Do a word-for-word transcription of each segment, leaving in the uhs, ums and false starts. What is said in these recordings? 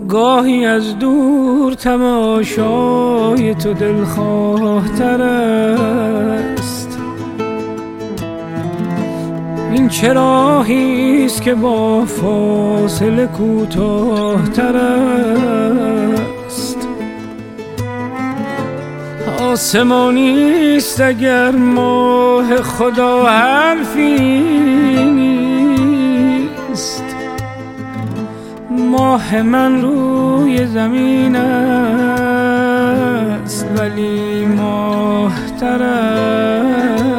گاهی از دور تماشای تو دلخواه تر است. این چه راهیست که با فاصله کوتاه تر است. آسمانیست اگر ماه خدا حرفی نیست. ماه من روی زمین است ولی ماه تر است.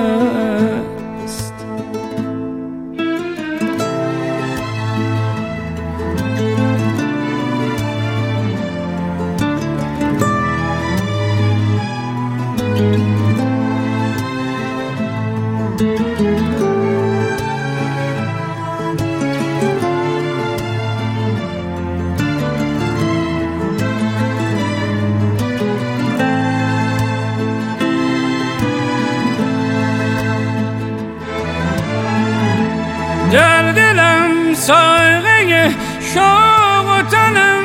در دلم سایقه شوق و تنم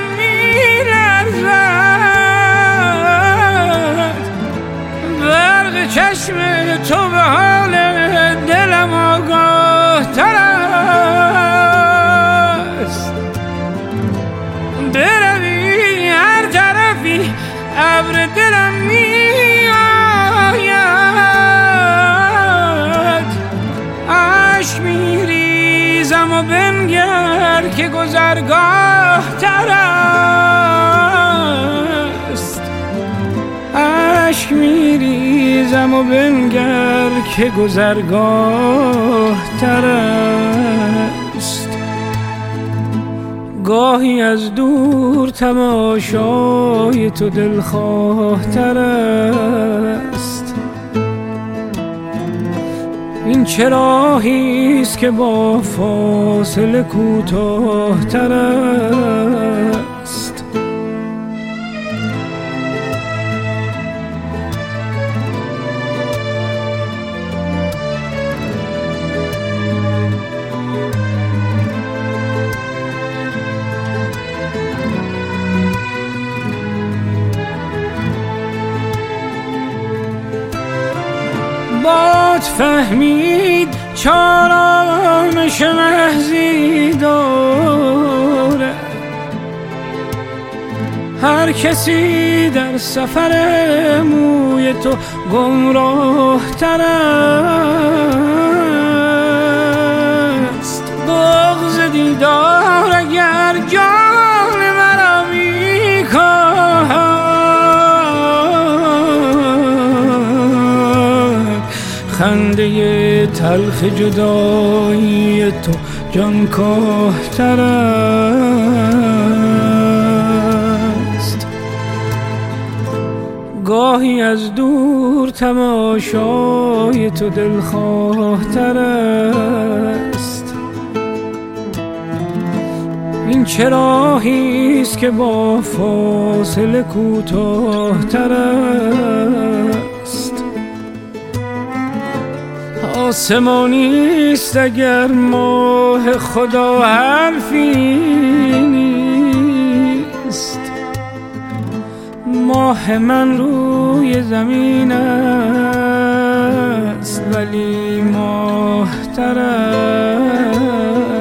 می‌لرزد. برق چشم تو به حال دلم آگاه تر است. بروی هر طرفی ابر دلم می‌آید. عشق می‌ریزم و بنگر که گذرگاه تر است. عشق می‌ریزم و بنگر که گذرگاه تر است. گاهی از دور تماشای تو دلخواه تر است. این چه راهیست که با فاصله کوتاه تر است. باد فهمید چارامش محضی داره. هر کسی در سفر موی تو گمراه تر است. بغض دیدار اگر جان مرا می‌کاهد. خنده تلخ جدایی تو جانکاه تر است. گاهی از دور تماشای تو دلخواه تر است. این چه راهیست که با فاصله کوتاه تر است. آسمانیست اگر ماه خدا حرفی نیست. ماه من روی زمین است ولی ماه تر است.